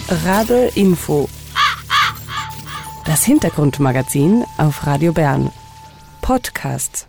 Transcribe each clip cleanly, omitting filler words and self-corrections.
Rabe Info. Das Hintergrundmagazin auf Radio Bern. Podcast.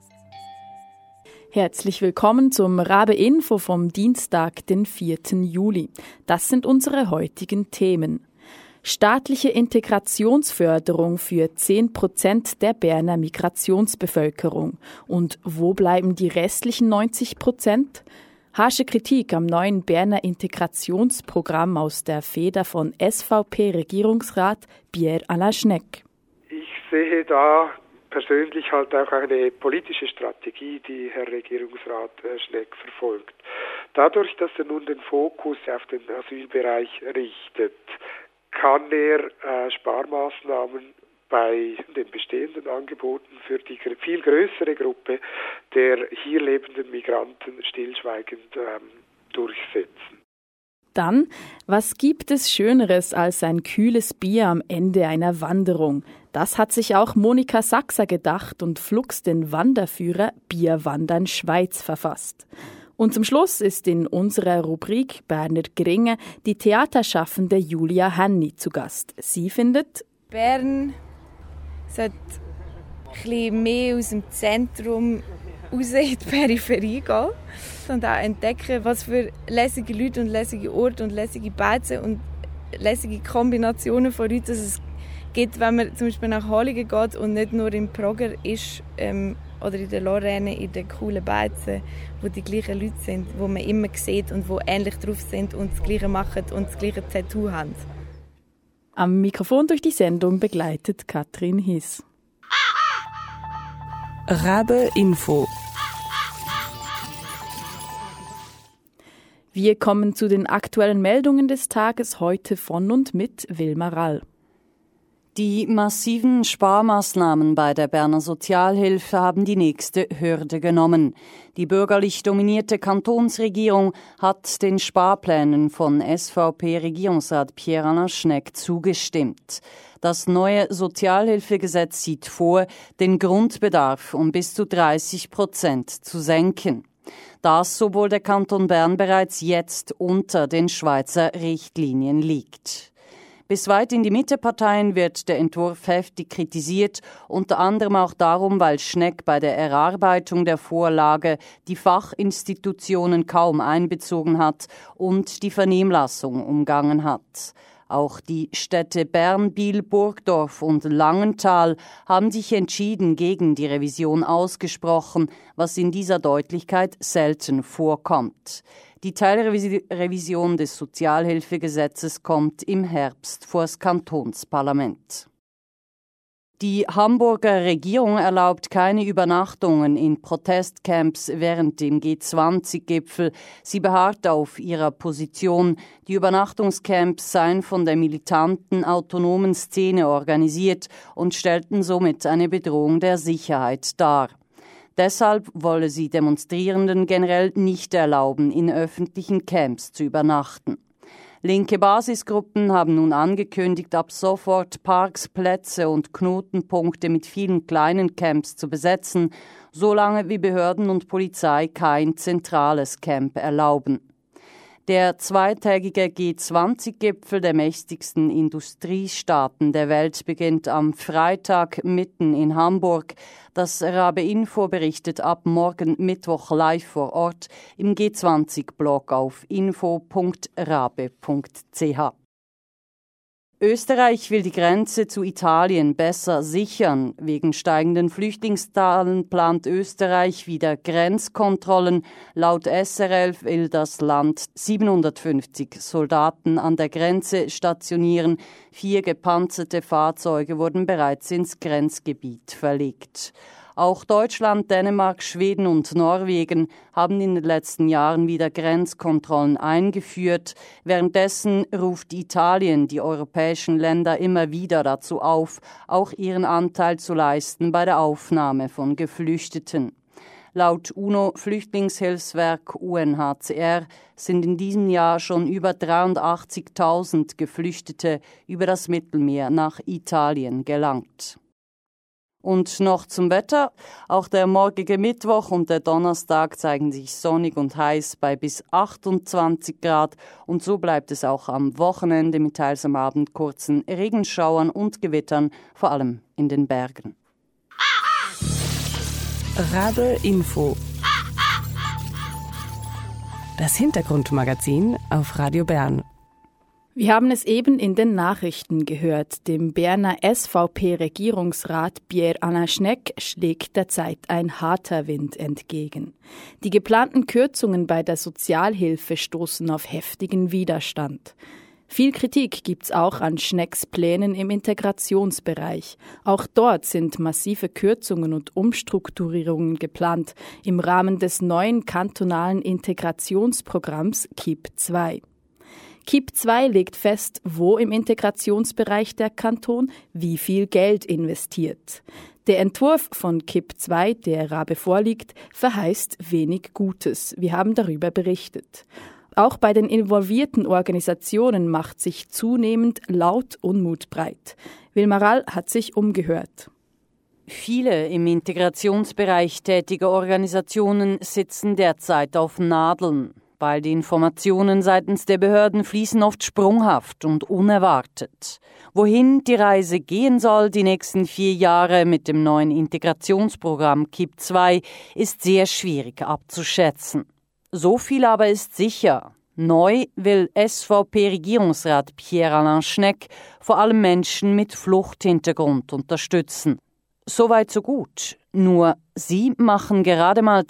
Herzlich willkommen zum Rabe Info vom Dienstag, den 4. Juli. Das sind unsere heutigen Themen. Staatliche Integrationsförderung für 10% der Berner Migrationsbevölkerung. Und wo bleiben die restlichen 90%? Harsche Kritik am neuen Berner Integrationsprogramm aus der Feder von SVP-Regierungsrat Pierre-Alain Schnegg. Ich sehe da persönlich halt auch eine politische Strategie, die Herr Regierungsrat Schnegg verfolgt. Dadurch, dass er nun den Fokus auf den Asylbereich richtet, kann er Sparmaßnahmen bei den bestehenden Angeboten für die viel größere Gruppe der hier lebenden Migranten stillschweigend durchsetzen. Dann, was gibt es Schöneres als ein kühles Bier am Ende einer Wanderung? Das hat sich auch Monika Sachser gedacht und flugs den Wanderführer Bierwandern Schweiz verfasst. Und zum Schluss ist in unserer Rubrik Berner Gringe die Theaterschaffende Julia Hanni zu Gast. Sie findet, Bern sollte ein bisschen mehr aus dem Zentrum raus in die Peripherie gehen und auch entdecken, was für lässige Leute und lässige Orte und lässige Beizen und lässige Kombinationen von Leuten es gibt, wenn man zum Beispiel nach Halligen geht und nicht nur im Progrer ist oder in der Lorraine, in den coolen Beizen, wo die gleichen Leute sind, wo man immer sieht und wo ähnlich drauf sind und das Gleiche machen und das gleiche Tattoo haben. Am Mikrofon durch die Sendung begleitet Katrin Hiss. Rabe Info. Wir kommen zu den aktuellen Meldungen des Tages heute von und mit Wilma Rall. Die massiven Sparmaßnahmen bei der Berner Sozialhilfe haben die nächste Hürde genommen. Die bürgerlich dominierte Kantonsregierung hat den Sparplänen von SVP-Regierungsrat Pierre-Alain Schnegg zugestimmt. Das neue Sozialhilfegesetz sieht vor, den Grundbedarf um bis zu 30% zu senken. Das, obwohl der Kanton Bern bereits jetzt unter den Schweizer Richtlinien liegt. Bis weit in die Mitteparteien wird der Entwurf heftig kritisiert, unter anderem auch darum, weil Schnegg bei der Erarbeitung der Vorlage die Fachinstitutionen kaum einbezogen hat und die Vernehmlassung umgangen hat. Auch die Städte Bern, Biel, Burgdorf und Langenthal haben sich entschieden gegen die Revision ausgesprochen, was in dieser Deutlichkeit selten vorkommt. Die Teilrevision des Sozialhilfegesetzes kommt im Herbst vor das Kantonsparlament. Die Hamburger Regierung erlaubt keine Übernachtungen in Protestcamps während dem G20-Gipfel. Sie beharrt auf ihrer Position. Die Übernachtungscamps seien von der militanten autonomen Szene organisiert und stellten somit eine Bedrohung der Sicherheit dar. Deshalb wolle sie Demonstrierenden generell nicht erlauben, in öffentlichen Camps zu übernachten. Linke Basisgruppen haben nun angekündigt, ab sofort Parks, Plätze und Knotenpunkte mit vielen kleinen Camps zu besetzen, solange wie Behörden und Polizei kein zentrales Camp erlauben. Der zweitägige G20-Gipfel der mächtigsten Industriestaaten der Welt beginnt am Freitag mitten in Hamburg. Das Rabe Info berichtet ab morgen Mittwoch live vor Ort im G20-Blog auf info.rabe.ch. Österreich will die Grenze zu Italien besser sichern. Wegen steigenden Flüchtlingszahlen plant Österreich wieder Grenzkontrollen. Laut SRF will das Land 750 Soldaten an der Grenze stationieren. 4 gepanzerte Fahrzeuge wurden bereits ins Grenzgebiet verlegt. Auch Deutschland, Dänemark, Schweden und Norwegen haben in den letzten Jahren wieder Grenzkontrollen eingeführt. Währenddessen ruft Italien die europäischen Länder immer wieder dazu auf, auch ihren Anteil zu leisten bei der Aufnahme von Geflüchteten. Laut UNO-Flüchtlingshilfswerk UNHCR sind in diesem Jahr schon über 83.000 Geflüchtete über das Mittelmeer nach Italien gelangt. Und noch zum Wetter. Auch der morgige Mittwoch und der Donnerstag zeigen sich sonnig und heiß bei bis 28 Grad. Und so bleibt es auch am Wochenende mit teils am Abend kurzen Regenschauern und Gewittern, vor allem in den Bergen. Rabe Info. Das Hintergrundmagazin auf Radio Bern. Wir haben es eben in den Nachrichten gehört. Dem Berner SVP-Regierungsrat Pierre-Alain Schnegg schlägt derzeit ein harter Wind entgegen. Die geplanten Kürzungen bei der Sozialhilfe stoßen auf heftigen Widerstand. Viel Kritik gibt's auch an Schneggs Plänen im Integrationsbereich. Auch dort sind massive Kürzungen und Umstrukturierungen geplant im Rahmen des neuen kantonalen Integrationsprogramms KIP II. KIP II legt fest, wo im Integrationsbereich der Kanton wie viel Geld investiert. Der Entwurf von KIP II, der Rabe vorliegt, verheißt wenig Gutes. Wir haben darüber berichtet. Auch bei den involvierten Organisationen macht sich zunehmend laut Unmut breit. Wilma Rall hat sich umgehört. Viele im Integrationsbereich tätige Organisationen sitzen derzeit auf Nadeln, weil die Informationen seitens der Behörden fließen oft sprunghaft und unerwartet. Wohin die Reise gehen soll die nächsten 4 Jahre mit dem neuen Integrationsprogramm KIP II ist sehr schwierig abzuschätzen. So viel aber ist sicher. Neu will SVP-Regierungsrat Pierre-Alain Schnegg vor allem Menschen mit Fluchthintergrund unterstützen. Soweit so gut. Nur sie machen gerade mal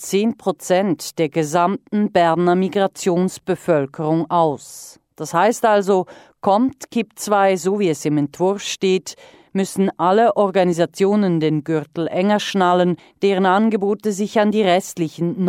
10% der gesamten Berner Migrationsbevölkerung aus. Das heißt also, kommt KIP II, so wie es im Entwurf steht, müssen alle Organisationen den Gürtel enger schnallen, deren Angebote sich an die restlichen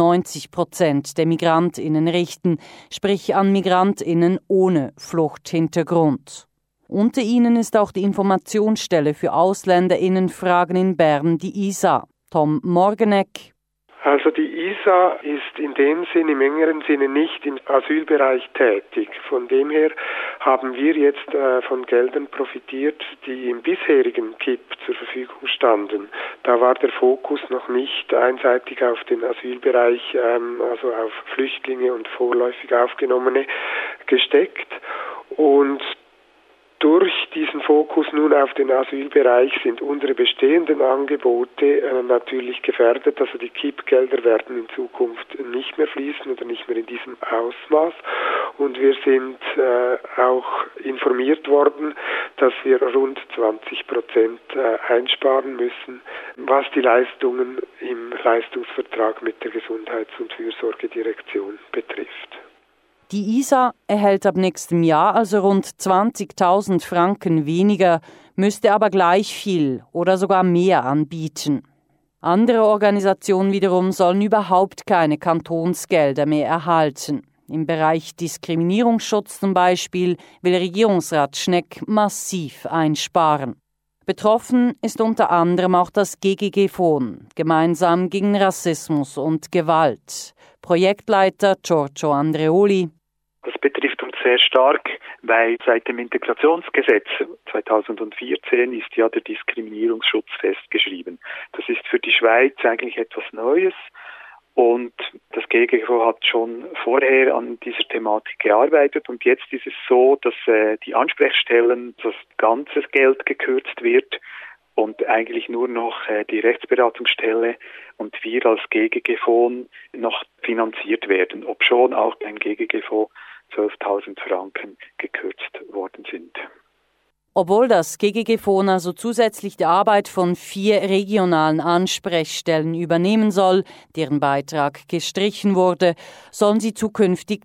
90% der MigrantInnen richten, sprich an MigrantInnen ohne Fluchthintergrund. Unter ihnen ist auch die Informationsstelle für AusländerInnen-Fragen in Bern, die ISA. Tom Morgeneck. Also die ISA ist in dem Sinn, im engeren Sinne nicht im Asylbereich tätig. Von dem her haben wir jetzt von Geldern profitiert, die im bisherigen KIP zur Verfügung standen. Da war der Fokus noch nicht einseitig auf den Asylbereich, also auf Flüchtlinge und vorläufig Aufgenommene gesteckt. Und durch diesen Fokus nun auf den Asylbereich sind unsere bestehenden Angebote natürlich gefährdet. Also die KIP-Gelder werden in Zukunft nicht mehr fließen oder nicht mehr in diesem Ausmaß. Und wir sind auch informiert worden, dass wir rund 20% einsparen müssen, was die Leistungen im Leistungsvertrag mit der Gesundheits- und Fürsorgedirektion betrifft. Die ISA erhält ab nächstem Jahr also rund 20.000 Franken weniger, müsste aber gleich viel oder sogar mehr anbieten. Andere Organisationen wiederum sollen überhaupt keine Kantonsgelder mehr erhalten. Im Bereich Diskriminierungsschutz zum Beispiel will Regierungsrat Schnegg massiv einsparen. Betroffen ist unter anderem auch das GGG-Fon, gemeinsam gegen Rassismus und Gewalt. Projektleiter Giorgio Andreoli. Das betrifft uns sehr stark, weil seit dem Integrationsgesetz 2014 ist ja der Diskriminierungsschutz festgeschrieben. Das ist für die Schweiz eigentlich etwas Neues und das GGG hat schon vorher an dieser Thematik gearbeitet und jetzt ist es so, dass die Ansprechstellen, das ganze Geld gekürzt wird und eigentlich nur noch die Rechtsberatungsstelle und wir als GGG-Fonds noch finanziert werden, obschon auch beim GGG-Fonds 12.000 Franken gekürzt worden sind. Obwohl das GGG-Fonds also zusätzlich die Arbeit von 4 regionalen Ansprechstellen übernehmen soll, deren Beitrag gestrichen wurde, sollen sie zukünftig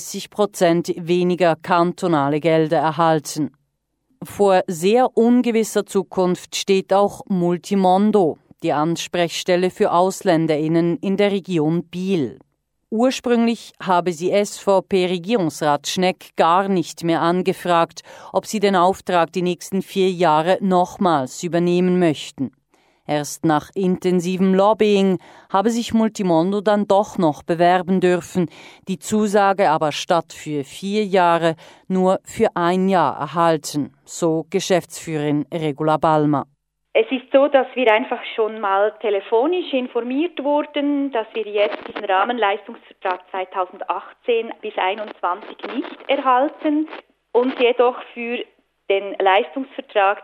30% weniger kantonale Gelder erhalten. Vor sehr ungewisser Zukunft steht auch Multimondo, die Ansprechstelle für AusländerInnen in der Region Biel. Ursprünglich habe sie SVP-Regierungsrat Schnegg gar nicht mehr angefragt, ob sie den Auftrag die nächsten 4 Jahre nochmals übernehmen möchten. Erst nach intensivem Lobbying habe sich Multimondo dann doch noch bewerben dürfen, die Zusage aber statt für 4 Jahre nur für 1 Jahr erhalten, so Geschäftsführerin Regula Balma. Es ist so, dass wir einfach schon mal telefonisch informiert wurden, dass wir jetzt diesen Rahmenleistungsvertrag 2018 bis 2021 nicht erhalten, uns jedoch für den Leistungsvertrag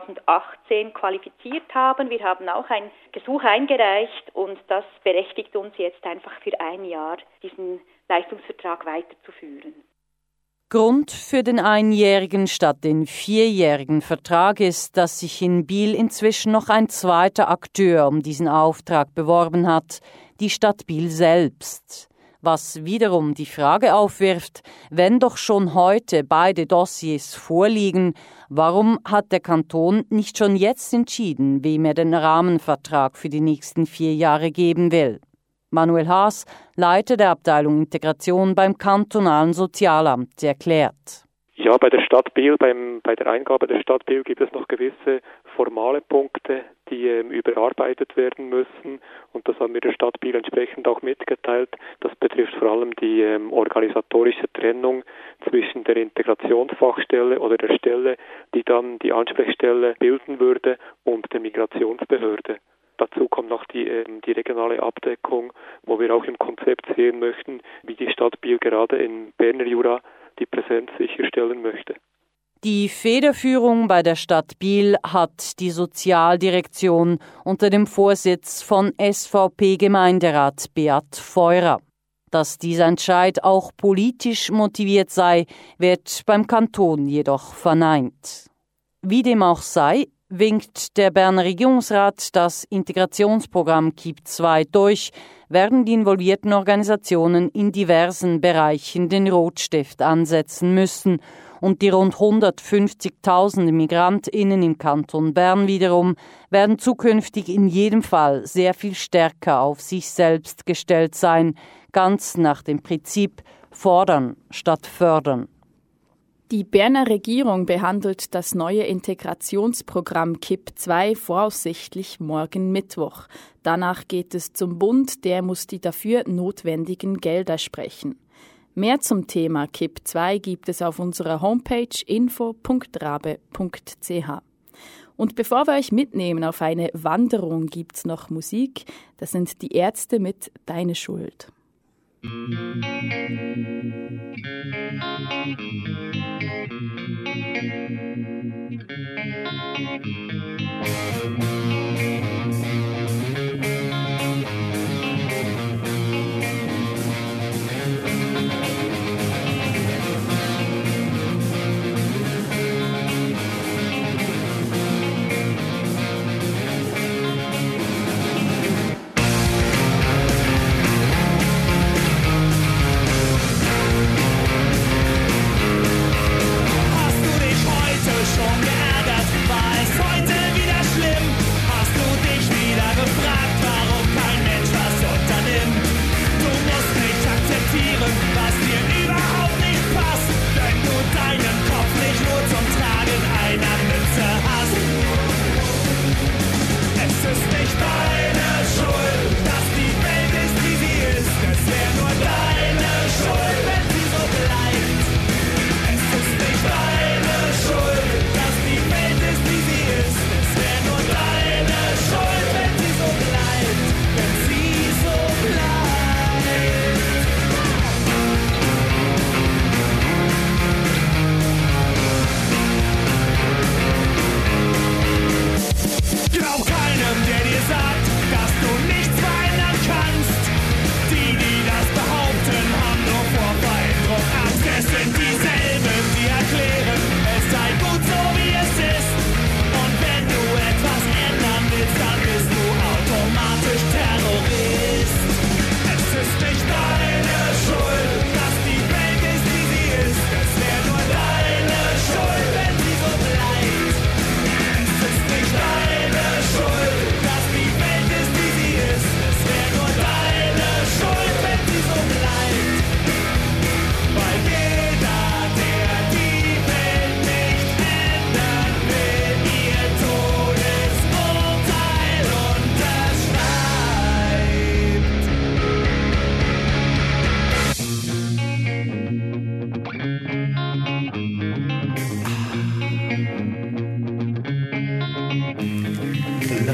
2018 qualifiziert haben. Wir haben auch ein Gesuch eingereicht und das berechtigt uns jetzt einfach für ein Jahr, diesen Leistungsvertrag weiterzuführen. Grund für den einjährigen statt den 4-jährigen Vertrag ist, dass sich in Biel inzwischen noch ein zweiter Akteur um diesen Auftrag beworben hat, die Stadt Biel selbst. Was wiederum die Frage aufwirft, wenn doch schon heute beide Dossiers vorliegen, warum hat der Kanton nicht schon jetzt entschieden, wem er den Rahmenvertrag für die nächsten 4 Jahre geben will? Manuel Haas, Leiter der Abteilung Integration beim kantonalen Sozialamt, erklärt. Ja, bei der Stadt Biel, bei der Eingabe der Stadt Biel gibt es noch gewisse formale Punkte, die überarbeitet werden müssen. Und das haben wir der Stadt Biel entsprechend auch mitgeteilt. Das betrifft vor allem die organisatorische Trennung zwischen der Integrationsfachstelle oder der Stelle, die dann die Ansprechstelle bilden würde, und der Migrationsbehörde. Dazu kommt noch die regionale Abdeckung, wo wir auch im Konzept sehen möchten, wie die Stadt Biel gerade im Berner Jura die Präsenz sicherstellen möchte. Die Federführung bei der Stadt Biel hat die Sozialdirektion unter dem Vorsitz von SVP-Gemeinderat Beat Feurer. Dass dieser Entscheid auch politisch motiviert sei, wird beim Kanton jedoch verneint. Wie dem auch sei, winkt der Berner Regierungsrat das Integrationsprogramm KIP II durch, werden die involvierten Organisationen in diversen Bereichen den Rotstift ansetzen müssen und die rund 150.000 MigrantInnen im Kanton Bern wiederum werden zukünftig in jedem Fall sehr viel stärker auf sich selbst gestellt sein, ganz nach dem Prinzip fordern statt fördern. Die Berner Regierung behandelt das neue Integrationsprogramm KIP II voraussichtlich morgen Mittwoch. Danach geht es zum Bund, der muss die dafür notwendigen Gelder sprechen. Mehr zum Thema KIP II gibt es auf unserer Homepage info.rabe.ch. Und bevor wir euch mitnehmen auf eine Wanderung, gibt's noch Musik. Das sind die Ärzte mit Deine Schuld.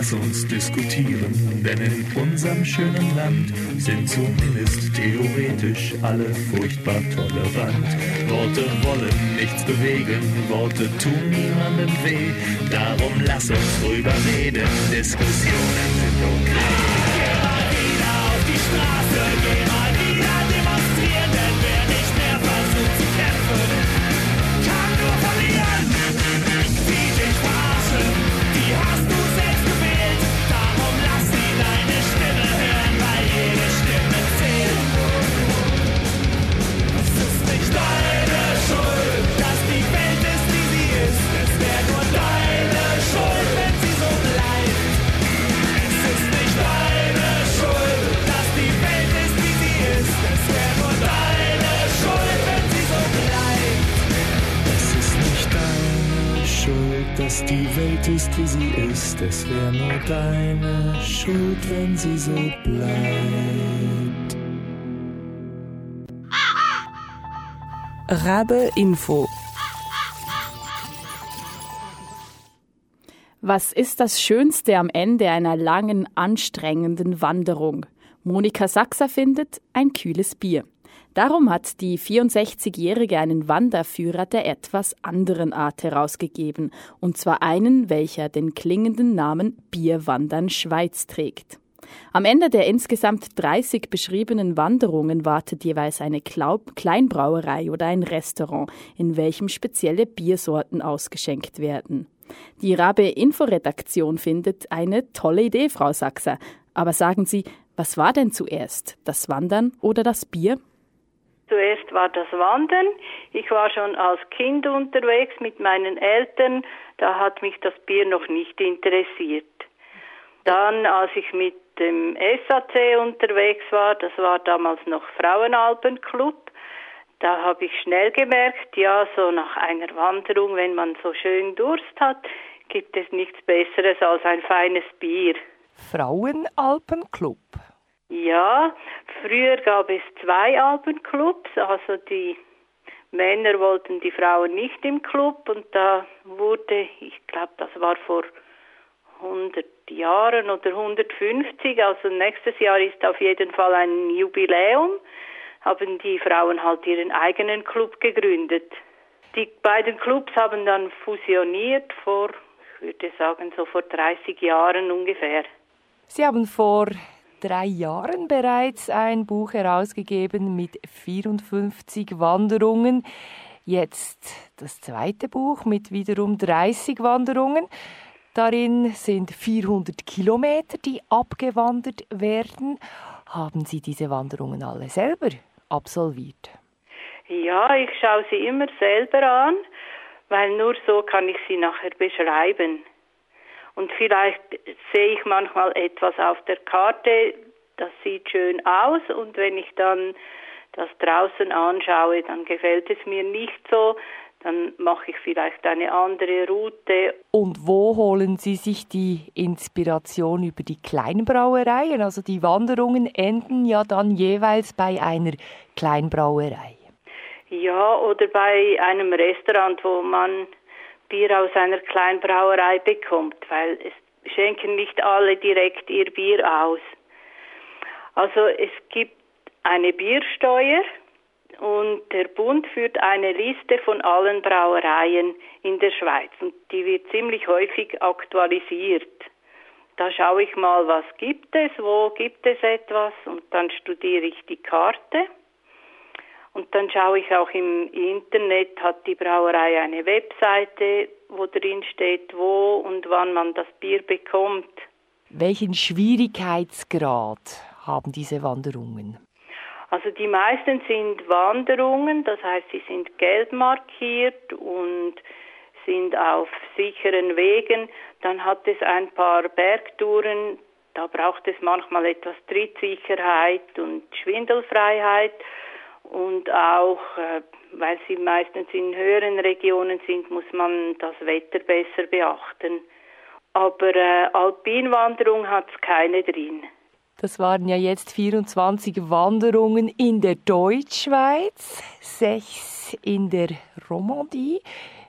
lass uns diskutieren, denn in unserem schönen Land sind zumindest theoretisch alle furchtbar tolerant. Worte wollen nichts bewegen, Worte tun niemandem weh, darum lass uns drüber reden, Diskussionen sind okay. Geh mal wieder auf die Straße, geh mal wieder demonstrieren, denn wer nicht mehr versucht zu kämpfen, kann nur verlieren. Die dich verarschen, die hast du selbst gewählt, darum lass sie deine Stimme hören, weil jede Stimme zählt. Es ist nicht deine Schuld, dass die Welt ist, wie sie ist, es wäre nur deine Schuld, wenn sie so bleibt. Es ist nicht deine Schuld, dass die Welt ist, wie sie ist, es wäre nur deine Schuld, wenn sie so bleibt. Es ist nicht deine Schuld, dass die Welt ist, wie sie ist, es wäre nur deine Schuld, wenn sie so bleibt. Rabe Info. Was ist das Schönste am Ende einer langen, anstrengenden Wanderung? Monika Sachser findet ein kühles Bier. Darum hat die 64-Jährige einen Wanderführer der etwas anderen Art herausgegeben, und zwar einen, welcher den klingenden Namen Bierwandern Schweiz trägt. Am Ende der insgesamt 30 beschriebenen Wanderungen wartet jeweils eine Kleinbrauerei oder ein Restaurant, in welchem spezielle Biersorten ausgeschenkt werden. Die Rabe Inforedaktion findet eine tolle Idee, Frau Sachser. Aber sagen Sie, was war denn zuerst, das Wandern oder das Bier? Zuerst war das Wandern. Ich war schon als Kind unterwegs mit meinen Eltern. Da hat mich das Bier noch nicht interessiert. Dann, als ich mit dem SAC unterwegs war, das war damals noch Frauenalpenclub, da habe ich schnell gemerkt, ja, so nach einer Wanderung, wenn man so schön Durst hat, gibt es nichts Besseres als ein feines Bier. Frauenalpenclub? Ja, früher gab es 2 Alpenclubs, also die Männer wollten die Frauen nicht im Club und da wurde, ich glaube, das war vor 100 Jahren oder 150, also nächstes Jahr ist auf jeden Fall ein Jubiläum, haben die Frauen halt ihren eigenen Club gegründet. Die beiden Clubs haben dann fusioniert vor, ich würde sagen, so vor 30 Jahren ungefähr. Sie haben vor 3 Jahren bereits ein Buch herausgegeben mit 54 Wanderungen. Jetzt das zweite Buch mit wiederum 30 Wanderungen. Darin sind 400 Kilometer, die abgewandert werden. Haben Sie diese Wanderungen alle selber absolviert? Ja, ich schaue sie immer selber an, weil nur so kann ich sie nachher beschreiben. Und vielleicht sehe ich manchmal etwas auf der Karte, das sieht schön aus und wenn ich dann das draußen anschaue, dann gefällt es mir nicht so, dann mache ich vielleicht eine andere Route. Und wo holen Sie sich die Inspiration über die Kleinbrauereien? Also die Wanderungen enden ja dann jeweils bei einer Kleinbrauerei. Ja, oder bei einem Restaurant, wo man Bier aus einer Kleinbrauerei bekommt, weil es schenken nicht alle direkt ihr Bier aus. Also es gibt eine Biersteuer und der Bund führt eine Liste von allen Brauereien in der Schweiz und die wird ziemlich häufig aktualisiert. Da schaue ich mal, was gibt es, wo gibt es etwas und dann studiere ich die Karte. Und dann schaue ich auch im Internet, hat die Brauerei eine Webseite, wo drin steht, wo und wann man das Bier bekommt. Welchen Schwierigkeitsgrad haben diese Wanderungen? Also die meisten sind Wanderungen, das heißt, sie sind gelb markiert und sind auf sicheren Wegen. Dann hat es ein paar Bergtouren, da braucht es manchmal etwas Trittsicherheit und Schwindelfreiheit. Und auch, weil sie meistens in höheren Regionen sind, muss man das Wetter besser beachten. Aber Alpinwanderung hat es keine drin. Das waren ja jetzt 24 Wanderungen in der Deutschschweiz, 6 in der Romandie.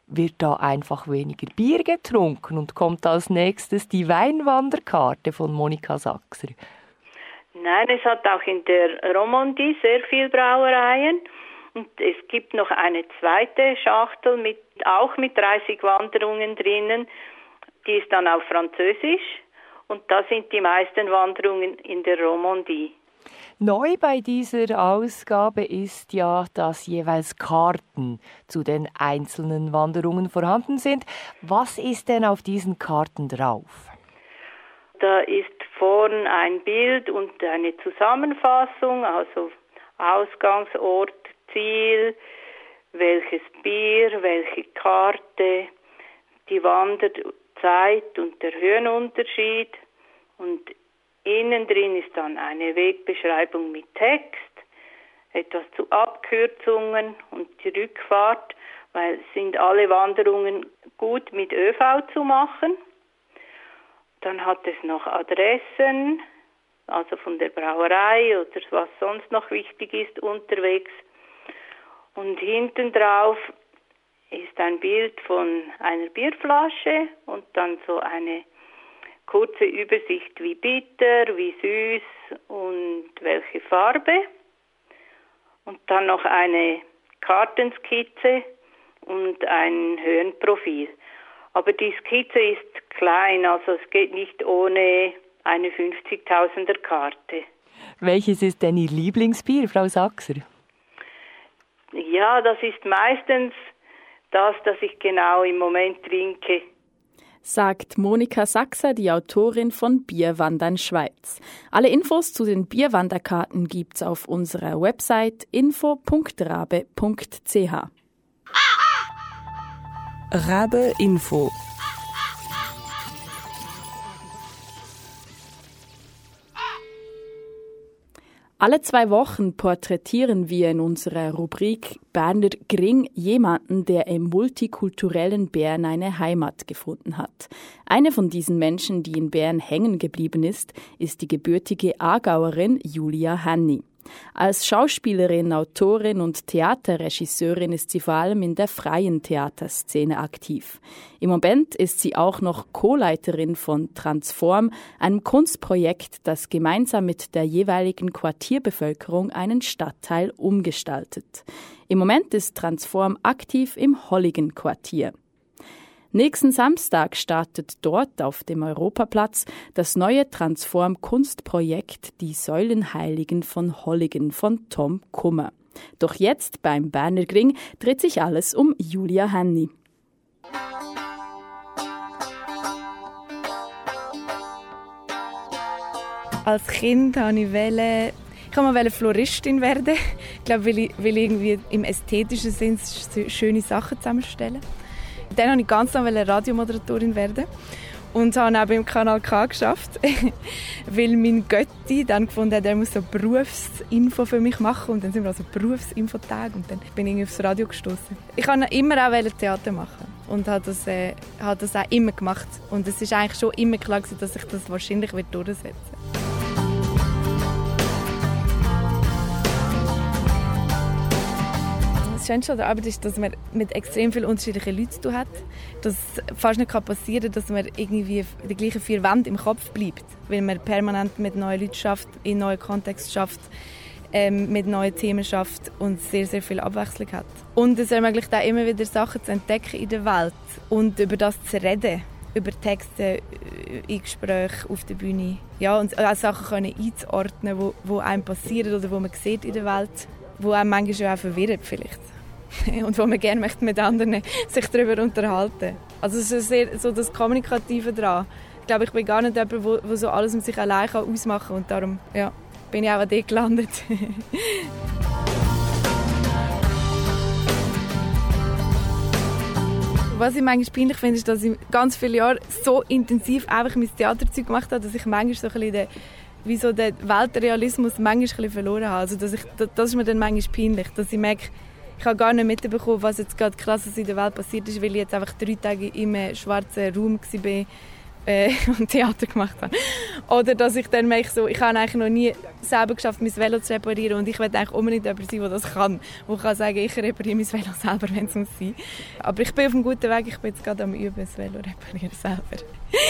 wird da einfach weniger Bier getrunken und kommt als nächstes die Weinwanderkarte von Monika Sachser? Nein, es hat auch in der Romandie sehr viele Brauereien. Und es gibt noch eine zweite Schachtel, auch mit 30 Wanderungen drinnen. Die ist dann auf Französisch. Und da sind die meisten Wanderungen in der Romandie. Neu bei dieser Ausgabe ist ja, dass jeweils Karten zu den einzelnen Wanderungen vorhanden sind. Was ist denn auf diesen Karten drauf? Da ist vorn ein Bild und eine Zusammenfassung, also Ausgangsort, Ziel, welches Bier, welche Karte, die Wanderzeit und der Höhenunterschied. Und innen drin ist dann eine Wegbeschreibung mit Text, etwas zu Abkürzungen und die Rückfahrt, weil sind alle Wanderungen gut mit ÖV zu machen. Dann hat es noch Adressen, also von der Brauerei oder was sonst noch wichtig ist unterwegs. Und hinten drauf ist ein Bild von einer Bierflasche und dann so eine kurze Übersicht, wie bitter, wie süß und welche Farbe. Und dann noch eine Kartenskizze und ein Höhenprofil. Aber die Skizze ist klein, also es geht nicht ohne eine 50.000er Karte. Welches ist denn Ihr Lieblingsbier, Frau Sachser? Ja, das ist meistens das ich genau im Moment trinke. Sagt Monika Sachser, die Autorin von Bierwandern Schweiz. Alle Infos zu den Bierwanderkarten gibt's auf unserer Website info.rabe.ch. Rabe Info. Alle 2 Wochen porträtieren wir in unserer Rubrik Berner Gring jemanden, der im multikulturellen Bern eine Heimat gefunden hat. Eine von diesen Menschen, die in Bern hängen geblieben ist die gebürtige Aargauerin Julia Hanni. Als Schauspielerin, Autorin und Theaterregisseurin ist sie vor allem in der freien Theaterszene aktiv. Im Moment ist sie auch noch Co-Leiterin von Transform, einem Kunstprojekt, das gemeinsam mit der jeweiligen Quartierbevölkerung einen Stadtteil umgestaltet. Im Moment ist Transform aktiv im Holligen-Quartier. Nächsten Samstag startet dort auf dem Europaplatz das neue Transform-Kunstprojekt Die Säulenheiligen von Holligen von Tom Kummer. Doch jetzt beim Berner Gring dreht sich alles um Julia Hanni. Als Kind wollte ich Floristin werden. Ich glaube, weil ich irgendwie im ästhetischen Sinn schöne Sachen zusammenstellen. Dann wollte ich ganz lange Radiomoderatorin werden und habe auch beim Kanal K geschafft, weil mein Götti dann gefunden hat, er muss so Berufsinfo für mich machen und dann sind wir also Berufsinfotag und dann bin ich aufs Radio gestoßen. Ich wollte immer auch Theater machen und habe das auch immer gemacht und es ist eigentlich schon immer klar gewesen, dass ich das wahrscheinlich durchsetzen werde. Das Schönste an der Arbeit ist, dass man mit extrem vielen unterschiedlichen Leuten zu tun hat. Dass fast nicht passieren kann, dass man irgendwie die gleichen 4 Wände im Kopf bleibt. Weil man permanent mit neuen Leuten schafft, in neuen Kontexten schafft, mit neuen Themen schafft und sehr, sehr viel Abwechslung hat. Und es ermöglicht auch immer wieder Sachen zu entdecken in der Welt und über das zu reden. Über Texte, in Gesprächen, auf der Bühne. Ja, und auch Sachen einzuordnen, die einem passieren oder die man sieht in der Welt, die einem manchmal auch verwirrt vielleicht. Und wo man gerne möchte mit anderen sich darüber unterhalten. Also es ist sehr, so das Kommunikative daran. Ich glaube, ich bin gar nicht jemand, der so alles mit sich allein ausmachen kann. Und darum bin ich auch an dir gelandet. Was ich manchmal peinlich finde, ist, dass ich ganz viele Jahre so intensiv einfach mein Theaterzeug gemacht habe, dass ich manchmal so ein bisschen den Weltrealismus manchmal ein bisschen verloren habe. Also das ist mir dann manchmal peinlich, dass ich merke, ich habe gar nicht mitbekommen, was jetzt gerade Krasses in der Welt passiert ist, weil ich jetzt einfach 3 Tage im schwarzen Raum war und Theater gemacht habe. Oder dass ich dann merke, so, ich habe eigentlich noch nie selber geschafft, mein Velo zu reparieren und ich will eigentlich unbedingt jemand sein, der das kann. Der kann sagen, ich repariere mein Velo selber, wenn es muss sein. Aber ich bin auf einem guten Weg, ich bin jetzt gerade am Üben, das Velo reparieren selber.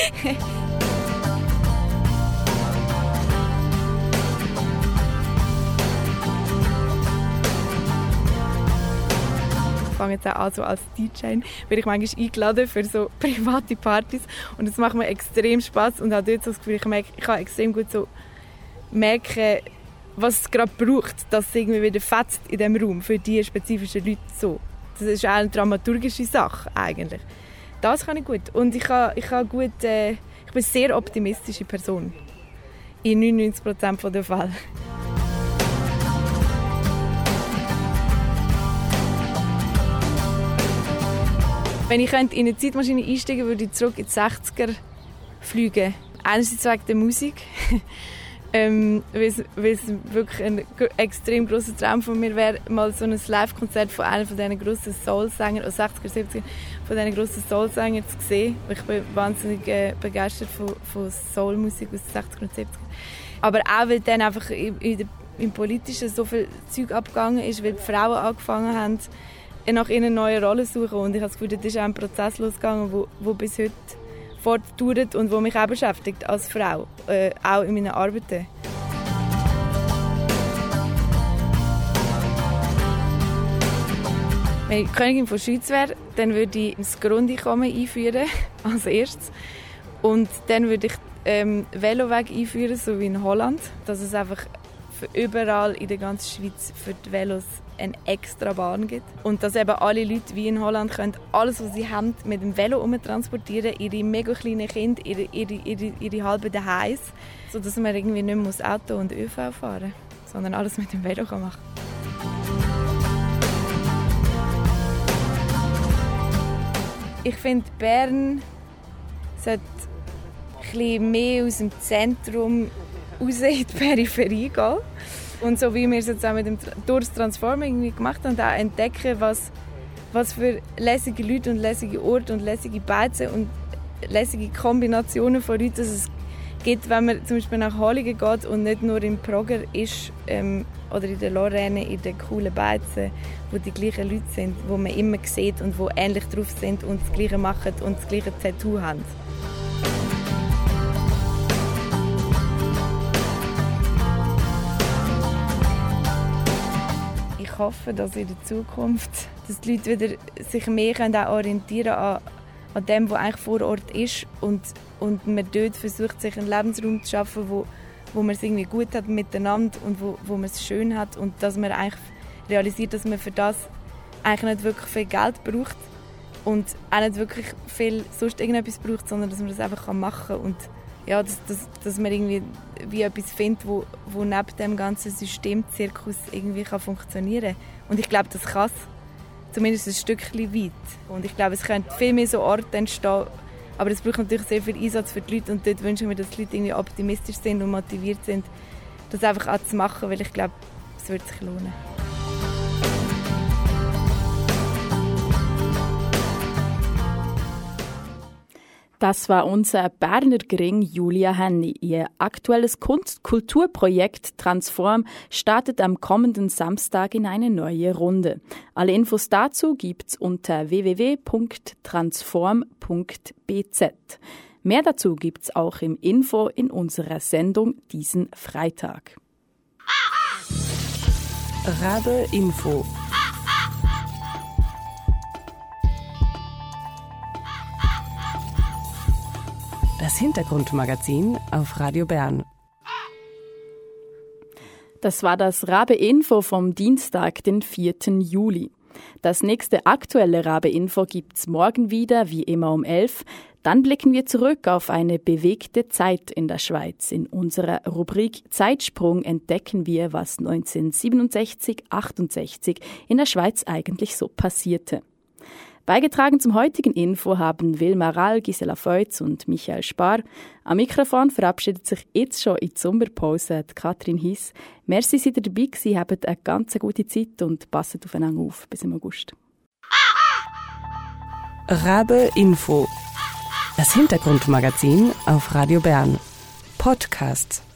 Ich fange jetzt auch an so als DJ, werde ich manchmal eingeladen für so private Partys und das macht mir extrem Spass und auch dort so das Gefühl, ich kann extrem gut so merken, was es gerade braucht, dass es irgendwie wieder fetzt in diesem Raum für die spezifischen Leute so. Das ist auch eine dramaturgische Sache eigentlich. Das kann ich gut und ich bin eine sehr optimistische Person in 99% der Fälle. Wenn ich in eine Zeitmaschine einsteigen könnte, würde ich zurück in die 60er fliegen. Einerseits wegen der Musik, weil es wirklich ein extrem grosser Traum von mir wäre, mal so ein Live-Konzert von einem von diesen grossen Soul-Sängern, 60er, 70er, von diesen grossen Soul-Sängern zu sehen. Ich bin wahnsinnig begeistert von Soul-Musik aus den 60er und 70er. Aber auch, weil dann einfach im Politischen so viel Zeug abgegangen ist, weil die Frauen angefangen haben, nach ihnen neue Rollen suchen. Und ich habe das Gefühl, das ist auch ein Prozess losgegangen, der bis heute fortdauert und der mich auch beschäftigt als Frau, auch in meinen Arbeiten. Wenn ich Königin von Schweiz wäre, dann würde ich das Grundeinkommen einführen, als erstes. Und dann würde ich Veloweg einführen, so wie in Holland. Dass es einfach für überall in der ganzen Schweiz für die Velos eine extra Bahn gibt. Und dass eben alle Leute wie in Holland können alles, was sie haben, mit dem Velo transportieren, ihre mega kleinen Kinder, ihre halben Daheims, sodass man irgendwie nicht mehr Auto und ÖV fahren muss, sondern alles mit dem Velo machen kann. Ich finde, Bern sollte ein bisschen mehr aus dem Zentrum raus in die Peripherie gehen. Und so wie wir es jetzt auch durch das Transforming gemacht haben, auch entdecken, was für lässige Leute und lässige Orte und lässige Beizen und lässige Kombinationen von Leuten es gibt, wenn man zum Beispiel nach Halligen geht und nicht nur im Progger ist oder in der Lorraine, in den coolen Beizen, wo die gleichen Leute sind, wo man immer sieht und wo ähnlich drauf sind und das Gleiche machen und das gleiche Tattoo haben. Ich hoffe, dass in der Zukunft dass die Leute wieder sich mehr auch orientieren können an dem, was eigentlich vor Ort ist und man dort versucht, sich einen Lebensraum zu schaffen, wo man es irgendwie gut hat miteinander und wo man es schön hat und dass man eigentlich realisiert, dass man für das eigentlich nicht wirklich viel Geld braucht und auch nicht wirklich viel sonst irgendetwas braucht, sondern dass man das einfach machen kann und ja, dass man irgendwie wie etwas findet, wo neben dem ganzen Systemzirkus irgendwie funktionieren kann. Und ich glaube, das kann es. Zumindest ein Stückchen weit. Und ich glaube, es könnte viel mehr so Orte entstehen. Aber es braucht natürlich sehr viel Einsatz für die Leute. Und dort wünsche ich mir, dass die Leute irgendwie optimistisch sind und motiviert sind, das einfach auch zu machen, weil ich glaube, es wird sich lohnen. Das war unser Berner Gring Julia Henny. Ihr aktuelles Kulturprojekt Transform startet am kommenden Samstag in eine neue Runde. Alle Infos dazu gibt's unter www.transform.bz. Mehr dazu gibt's auch im Info in unserer Sendung diesen Freitag. Rabe Info. Das Hintergrundmagazin auf Radio Bern. Das war das Rabe Info vom Dienstag, den 4. Juli. Das nächste aktuelle Rabe Info gibt's morgen wieder, wie immer um 11. Dann blicken wir zurück auf eine bewegte Zeit in der Schweiz. In unserer Rubrik Zeitsprung entdecken wir, was 1967-68 in der Schweiz eigentlich so passierte. Beigetragen zum heutigen Info haben Wilma Rall, Gisela Feutz und Michael Spar. Am Mikrofon verabschiedet sich jetzt schon in die Sommerpause Katrin Hiss. Merci, seid ihr dabei gewesen, habt eine ganz gute Zeit und passt aufeinander auf. Bis im August. Rabe Info. Das Hintergrundmagazin auf Radio Bern. Podcasts.